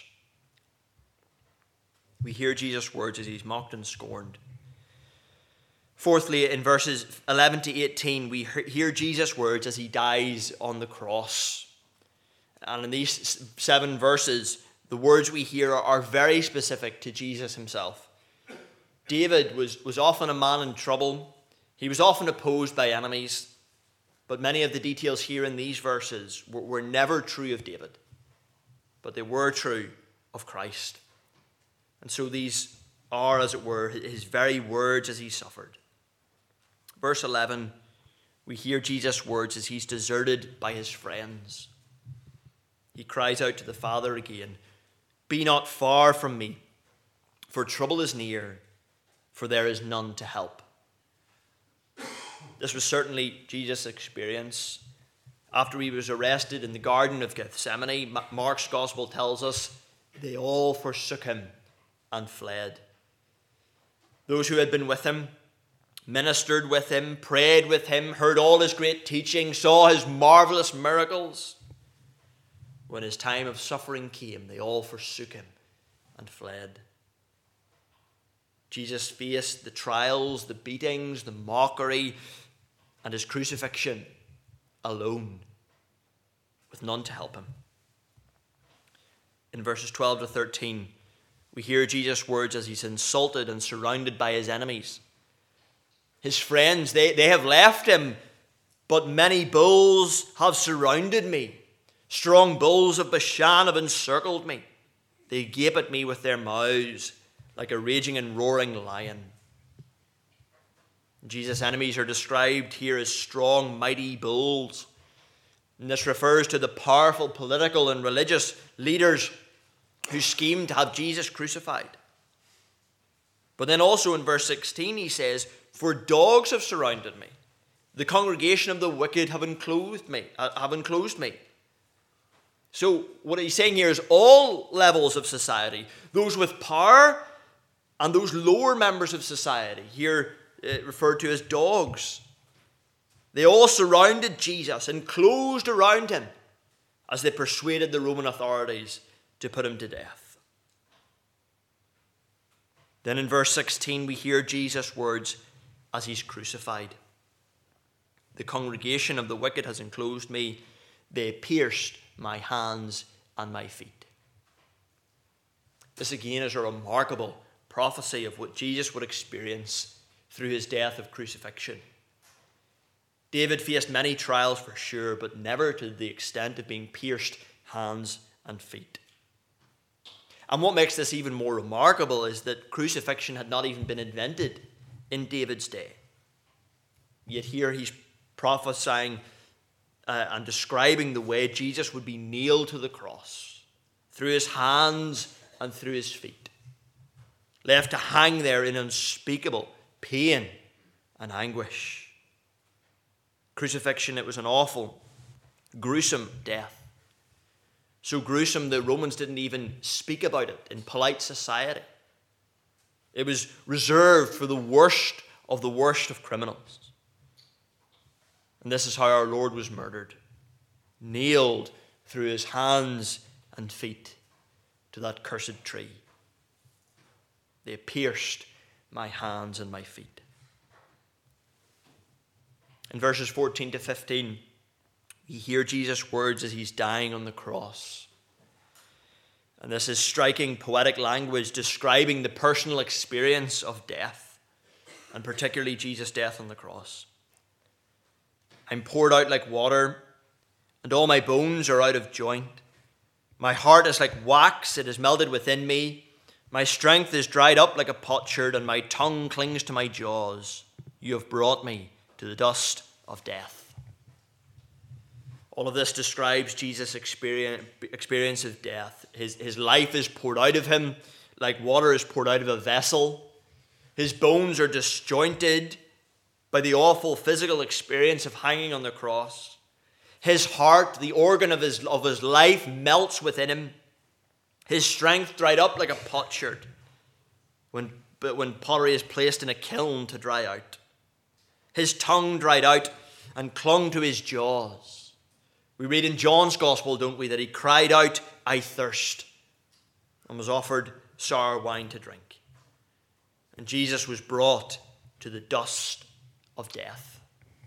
S2: We hear Jesus' words as he's mocked and scorned. Fourthly, in verses eleven to eighteen, we hear Jesus' words as he dies on the cross. And in these seven verses, the words we hear are very specific to Jesus himself. David was, was often a man in trouble. He was often opposed by enemies. But many of the details here in these verses were, were never true of David. But they were true of Christ. And so these are, as it were, his very words as he suffered. Verse eleven, we hear Jesus' words as he's deserted by his friends. He cries out to the Father again, "Be not far from me, for trouble is near, for there is none to help." This was certainly Jesus' experience. After he was arrested in the Garden of Gethsemane, Mark's Gospel tells us, they all forsook him and fled. Those who had been with him, ministered with him, prayed with him, heard all his great teaching, saw his marvelous miracles. When his time of suffering came, they all forsook him and fled. Jesus faced the trials, the beatings, the mockery, and his crucifixion alone, with none to help him. In verses twelve to thirteen, we hear Jesus' words as he's insulted and surrounded by his enemies. His friends, they, they have left him, but many bulls have surrounded me. Strong bulls of Bashan have encircled me. They gape at me with their mouths like a raging and roaring lion. Jesus' enemies are described here as strong, mighty bulls. And this refers to the powerful political and religious leaders who schemed to have Jesus crucified. But then also in verse sixteen he says, "For dogs have surrounded me. The congregation of the wicked have enclosed me, have enclosed me." So what he's saying here is all levels of society, those with power and those lower members of society, here uh, referred to as dogs, they all surrounded Jesus and closed around him as they persuaded the Roman authorities to put him to death. Then in verse sixteen we hear Jesus' words as he's crucified. "The congregation of the wicked has enclosed me. They pierced my hands and my feet." This again is a remarkable prophecy of what Jesus would experience through his death of crucifixion. David faced many trials for sure, but never to the extent of being pierced hands and feet. And what makes this even more remarkable is that crucifixion had not even been invented in David's day. Yet here he's prophesying uh, and describing the way Jesus would be nailed to the cross, through his hands and through his feet, left to hang there in unspeakable pain and anguish. Crucifixion, it was an awful, gruesome death. So gruesome the Romans didn't even speak about it in polite society. It was reserved for the worst of the worst of criminals. And this is how our Lord was murdered, nailed through his hands and feet to that cursed tree. They pierced my hands and my feet. In verses fourteen to fifteen, we hear Jesus' words as he's dying on the cross. And this is striking poetic language describing the personal experience of death, and particularly Jesus' death on the cross. I'm poured out like water, and all my bones are out of joint. My heart is like wax, it is melted within me. My strength is dried up like a potsherd, and my tongue clings to my jaws. You have brought me to the dust of death. All of this describes Jesus' experience, experience of death. His, his life is poured out of him like water is poured out of a vessel. His bones are disjointed by the awful physical experience of hanging on the cross. His heart, the organ of his, of his life, melts within him. His strength dried up like a potsherd when, but when pottery is placed in a kiln to dry out. His tongue dried out and clung to his jaws. We read in John's Gospel, don't we, that he cried out, I thirst, and was offered sour wine to drink. And Jesus was brought to the dust of death.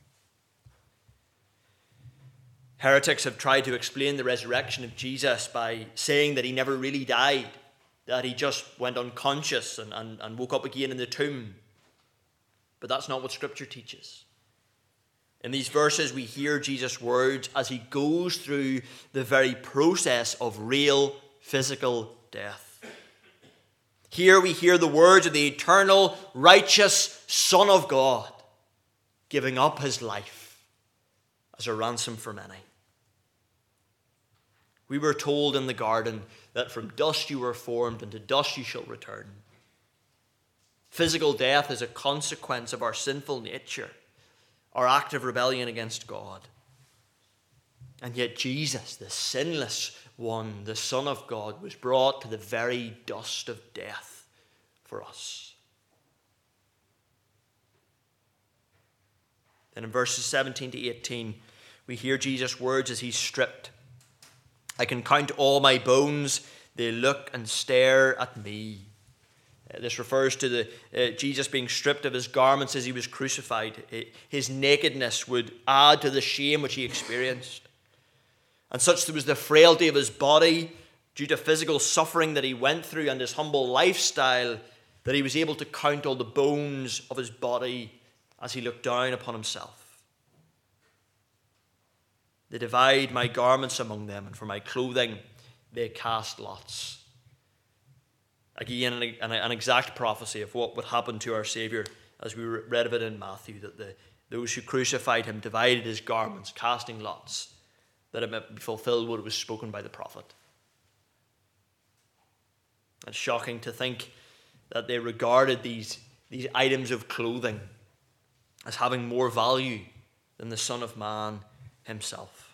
S2: Heretics have tried to explain the resurrection of Jesus by saying that he never really died, that he just went unconscious and, and, and woke up again in the tomb. But that's not what Scripture teaches. In these verses, we hear Jesus' words as he goes through the very process of real physical death. Here we hear the words of the eternal, righteous Son of God giving up his life as a ransom for many. We were told in the garden that from dust you were formed and to dust you shall return. Physical death is a consequence of our sinful nature, our act of rebellion against God. And yet Jesus, the sinless one, the Son of God, was brought to the very dust of death for us. Then in verses seventeen to eighteen, we hear Jesus' words as he's stripped. I can count all my bones, they look and stare at me. Uh, this refers to the uh, Jesus being stripped of his garments as he was crucified. It, his nakedness would add to the shame which he experienced. And such was the frailty of his body due to physical suffering that he went through and his humble lifestyle that he was able to count all the bones of his body as he looked down upon himself. They divide my garments among them, and for my clothing they cast lots. Again, an, an exact prophecy of what would happen to our Saviour, as we read of it in Matthew, that the, those who crucified him divided his garments, casting lots, that it might be fulfilled what was spoken by the prophet. It's shocking to think that they regarded these, these items of clothing as having more value than the Son of Man himself.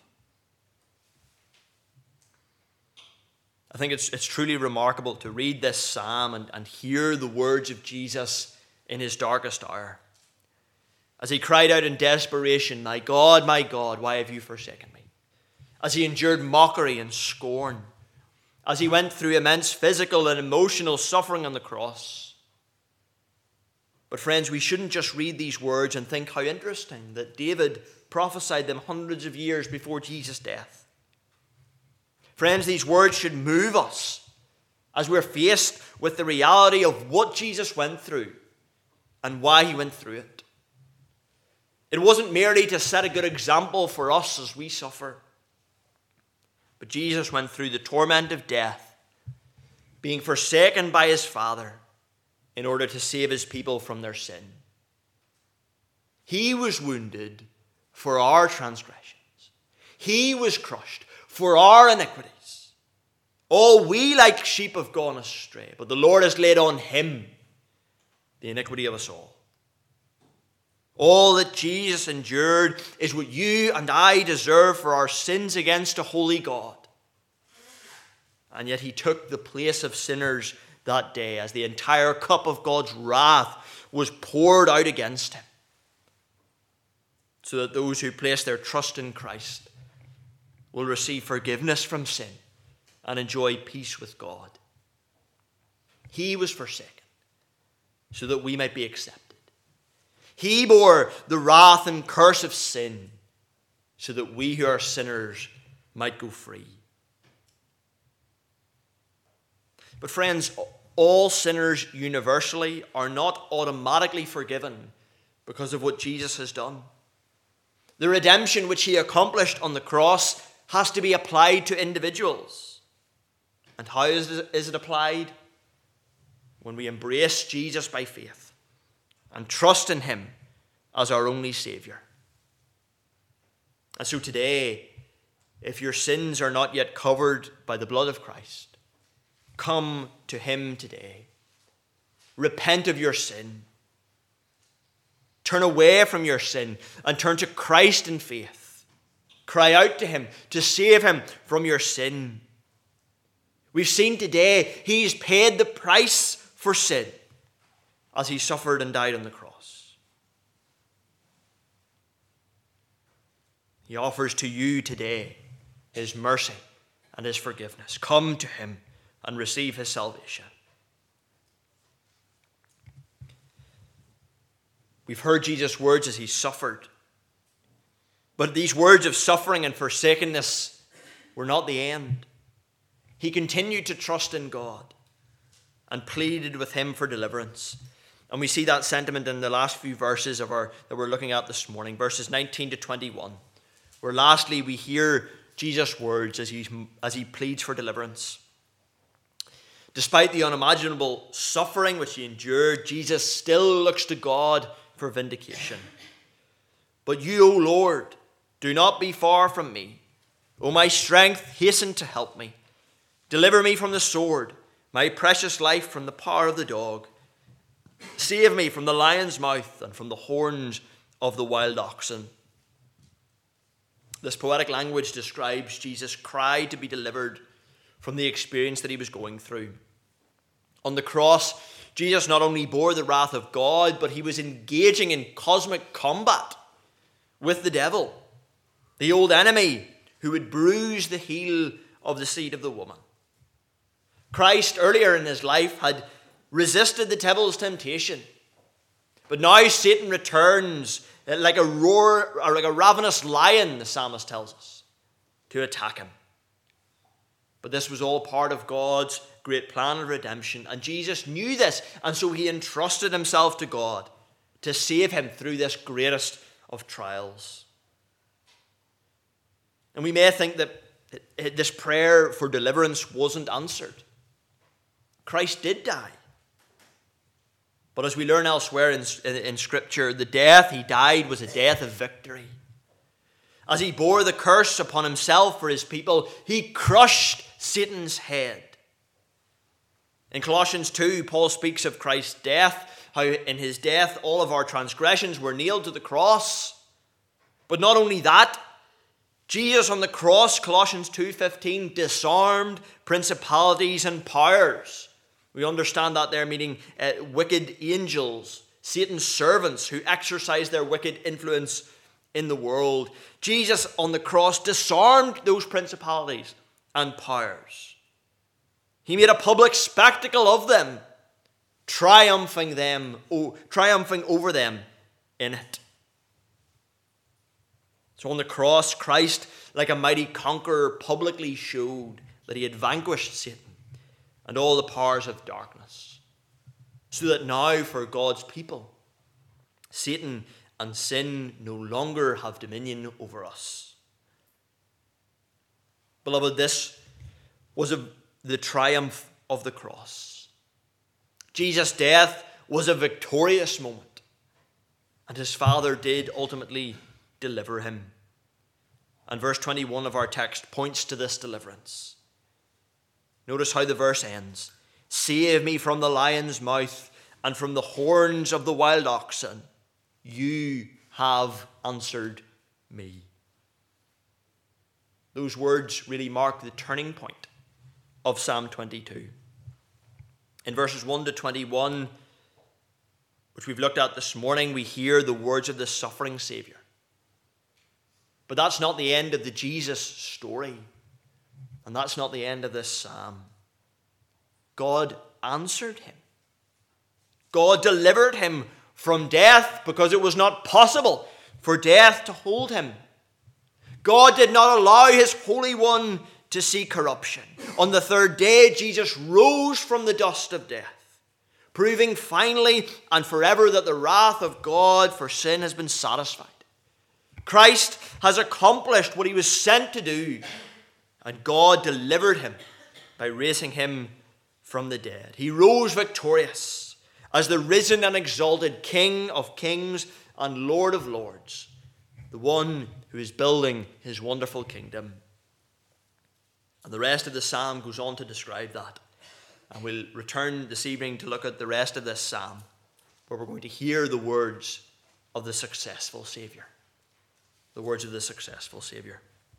S2: I think it's, it's truly remarkable to read this psalm and, and hear the words of Jesus in his darkest hour. As he cried out in desperation, my God, my God, why have you forsaken me? As he endured mockery and scorn. As he went through immense physical and emotional suffering on the cross. But friends, we shouldn't just read these words and think how interesting that David prophesied them hundreds of years before Jesus' death. Friends, these words should move us as we're faced with the reality of what Jesus went through and why he went through it. It wasn't merely to set a good example for us as we suffer, but Jesus went through the torment of death, being forsaken by his Father in order to save his people from their sin. He was wounded for our transgressions. He was crushed for our iniquities. All we like sheep have gone astray, but the Lord has laid on him the iniquity of us all. All that Jesus endured is what you and I deserve for our sins against a holy God. And yet he took the place of sinners that day as the entire cup of God's wrath was poured out against him, so that those who place their trust in Christ will receive forgiveness from sin and enjoy peace with God. He was forsaken so that we might be accepted. He bore the wrath and curse of sin so that we who are sinners might go free. But friends, all sinners universally are not automatically forgiven because of what Jesus has done. The redemption which he accomplished on the cross has to be applied to individuals. And how is it, is it applied? When we embrace Jesus by faith and trust in him as our only Savior. And so today, if your sins are not yet covered by the blood of Christ, come to him today. Repent of your sin. Turn away from your sin and turn to Christ in faith. Cry out to him to save him from your sin. We've seen today he's paid the price for sin as he suffered and died on the cross. He offers to you today his mercy and his forgiveness. Come to him and receive his salvation. We've heard Jesus' words as he suffered. But these words of suffering and forsakenness were not the end. He continued to trust in God and pleaded with him for deliverance. And we see that sentiment in the last few verses of our that we're looking at this morning, verses nineteen to twenty-one, where lastly we hear Jesus' words as he, as he pleads for deliverance. Despite the unimaginable suffering which he endured, Jesus still looks to God for vindication. But you, O Lord, do not be far from me. O my strength, hasten to help me. Deliver me from the sword, my precious life from the power of the dog. Save me from the lion's mouth and from the horns of the wild oxen. This poetic language describes Jesus' cry to be delivered from the experience that he was going through. On the cross, Jesus not only bore the wrath of God, but he was engaging in cosmic combat with the devil, the old enemy who would bruise the heel of the seed of the woman. Christ, earlier in his life, had resisted the devil's temptation. But now Satan returns like a roar, or like a ravenous lion, the psalmist tells us, to attack him. But this was all part of God's great plan of redemption. And Jesus knew this, and so he entrusted himself to God to save him through this greatest of trials. And we may think that this prayer for deliverance wasn't answered. Christ did die. But as we learn elsewhere in, in, in Scripture, the death he died was a death of victory. As he bore the curse upon himself for his people, he crushed Satan's head. In Colossians two, Paul speaks of Christ's death, how in his death all of our transgressions were nailed to the cross. But not only that, Jesus on the cross, Colossians two fifteen, disarmed principalities and powers. We understand that there meaning uh, wicked angels, Satan's servants who exercise their wicked influence in the world. Jesus on the cross disarmed those principalities and powers. He made a public spectacle of them, triumphing them, oh, triumphing over them in it. So on the cross, Christ, like a mighty conqueror, publicly showed that he had vanquished Satan and all the powers of darkness, so that now for God's people Satan and sin no longer have dominion over us. Beloved, this was a, the triumph of the cross. Jesus' death was a victorious moment, and his Father did ultimately deliver him. And verse twenty-one of our text points to this deliverance. Notice how the verse ends. Save me from the lion's mouth and from the horns of the wild oxen. You have answered me. Those words really mark the turning point of Psalm twenty-two. In verses one to twenty-one, which we've looked at this morning, we hear the words of the suffering Saviour. But that's not the end of the Jesus story. And that's not the end of this psalm. God answered him. God delivered him from death because it was not possible for death to hold him. God did not allow his Holy One to see corruption. On the third day, Jesus rose from the dust of death, proving finally and forever that the wrath of God for sin has been satisfied. Christ has accomplished what he was sent to do, and God delivered him by raising him from the dead. He rose victorious as the risen and exalted King of kings and Lord of lords, the one who is building his wonderful kingdom. And the rest of the psalm goes on to describe that. And we'll return this evening to look at the rest of this psalm, where we're going to hear the words of the successful Saviour. The words of the successful Saviour.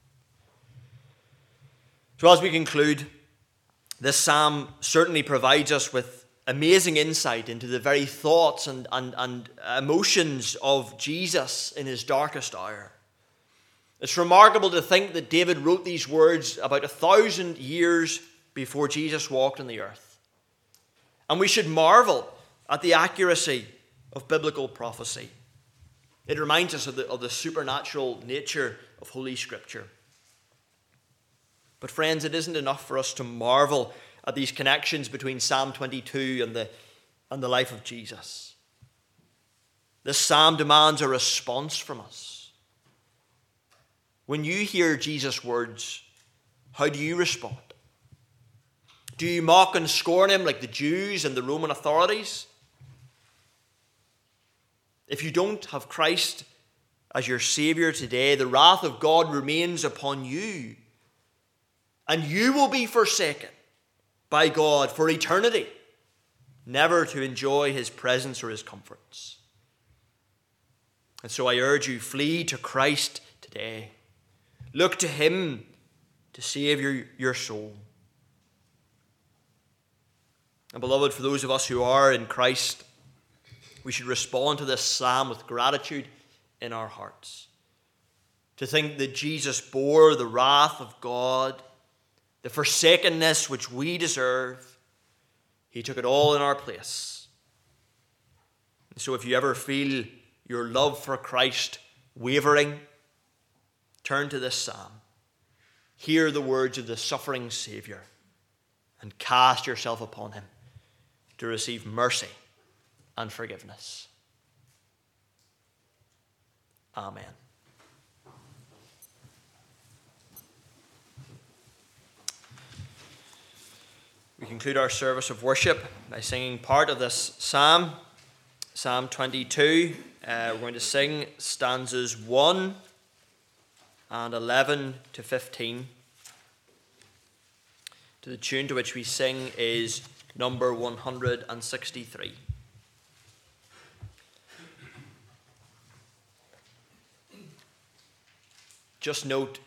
S2: So as we conclude, this psalm certainly provides us with amazing insight into the very thoughts and, and, and emotions of Jesus in his darkest hour. It's remarkable to think that David wrote these words about a thousand years before Jesus walked on the earth. And we should marvel at the accuracy of biblical prophecy. It reminds us of the, of the supernatural nature of Holy Scripture. But friends, it isn't enough for us to marvel at these connections between Psalm twenty-two and the, and the life of Jesus. This psalm demands a response from us. When you hear Jesus' words, how do you respond? Do you mock and scorn him like the Jews and the Roman authorities? If you don't have Christ as your Saviour today, the wrath of God remains upon you. And you will be forsaken by God for eternity, never to enjoy his presence or his comforts. And so I urge you, flee to Christ today. Look to him to save your, your soul. And beloved, for those of us who are in Christ, we should respond to this psalm with gratitude in our hearts. To think that Jesus bore the wrath of God, the forsakenness which we deserve. He took it all in our place. And so if you ever feel your love for Christ wavering, turn to this psalm. Hear the words of the suffering Saviour and cast yourself upon him to receive mercy and forgiveness. Amen. We conclude our service of worship by singing part of this psalm, Psalm twenty-two. Uh, we're going to sing stanzas one and eleven to fifteen. To the tune to which we sing is number one hundred sixty-three. Just note,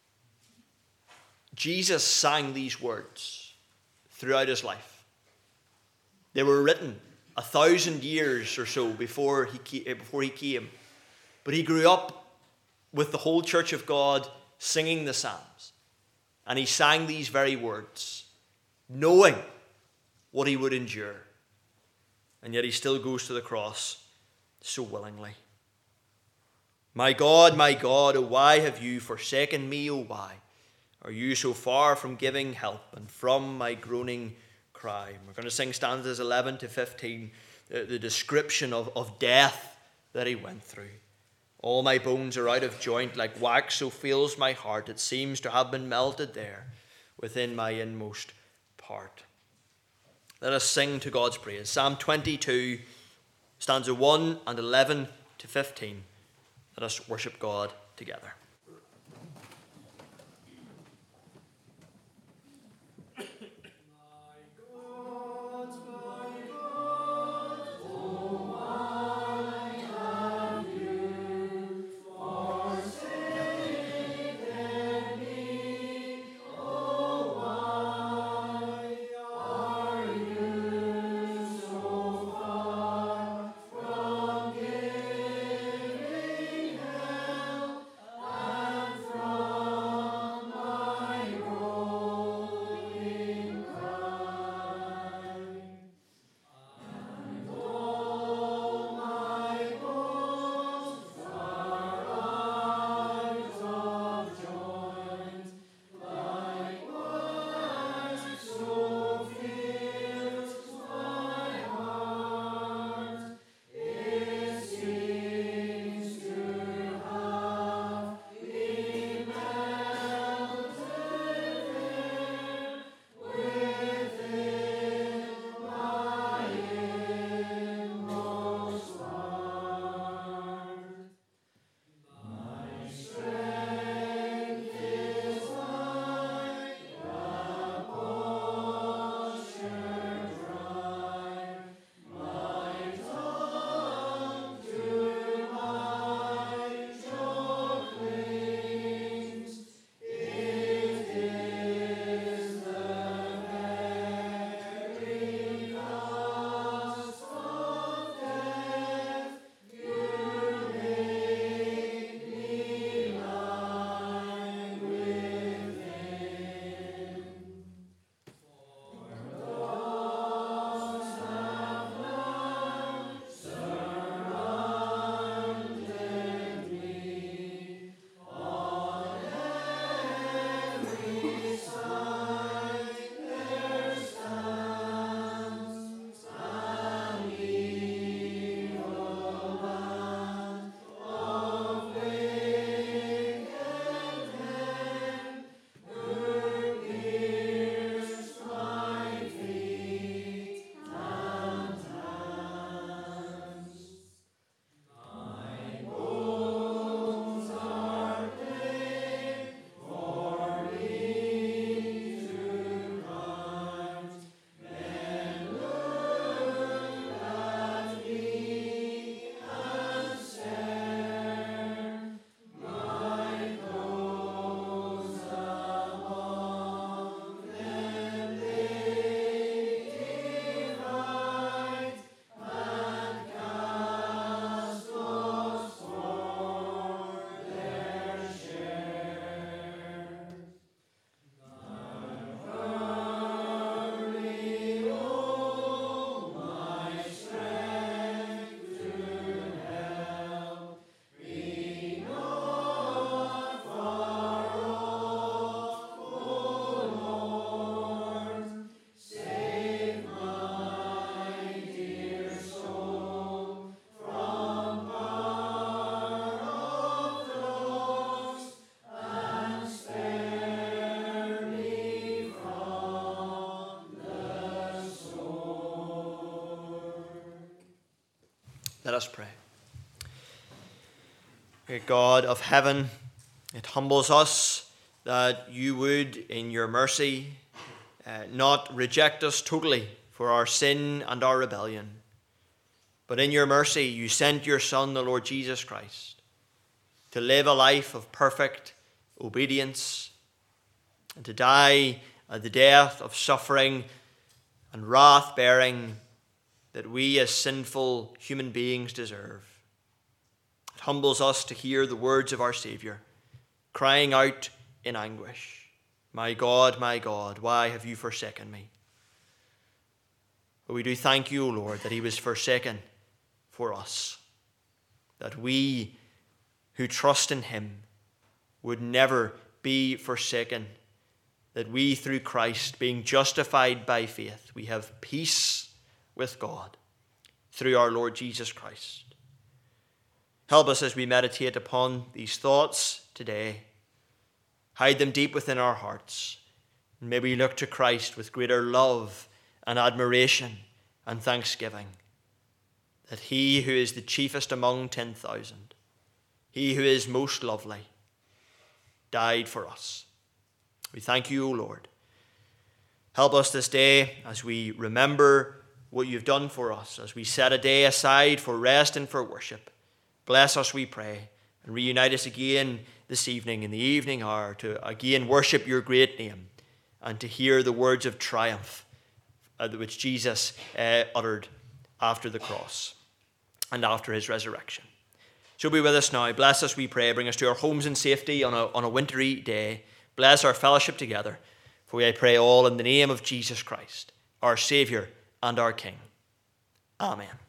S2: Jesus sang these words throughout his life. They were written a thousand years or so before he, before he came. But he grew up with the whole church of God singing the Psalms. And he sang these very words, knowing what he would endure. And yet he still goes to the cross so willingly. My God, my God, oh why have you forsaken me, oh why? Are you so far from giving help and from my groaning cry? We're going to sing stanzas eleven to fifteen, the, the description of, of death that he went through. All my bones are out of joint, like wax, so feels my heart. It seems to have been melted there within my inmost part. Let us sing to God's praise. Psalm twenty-two, stanza one and eleven to fifteen. Let us worship God together. Let us pray. Great God of heaven, it humbles us that you would, in your mercy, uh, not reject us totally for our sin and our rebellion. But in your mercy, you sent your Son, the Lord Jesus Christ, to live a life of perfect obedience and to die at the death of suffering and wrath bearing that we as sinful human beings deserve. It humbles us to hear the words of our Saviour, crying out in anguish, "My God, my God, why have you forsaken me?" But we do thank you, O Lord, that he was forsaken for us, that we who trust in him would never be forsaken, that we through Christ, being justified by faith, we have peace with God through our Lord Jesus Christ. Help us as we meditate upon these thoughts today. Hide them deep within our hearts. And may we look to Christ with greater love and admiration and thanksgiving, that he who is the chiefest among ten thousand, he who is most lovely, died for us. We thank you, O Lord. Help us this day as we remember what you've done for us, as we set a day aside for rest and for worship. Bless us, we pray, and reunite us again this evening in the evening hour to again worship your great name and to hear the words of triumph uh, which Jesus uh, uttered after the cross and after his resurrection. So be with us now. Bless us, we pray. Bring us to our homes in safety on a, on a wintry day. Bless our fellowship together. For we, I pray all in the name of Jesus Christ, our Saviour and our King. Amen.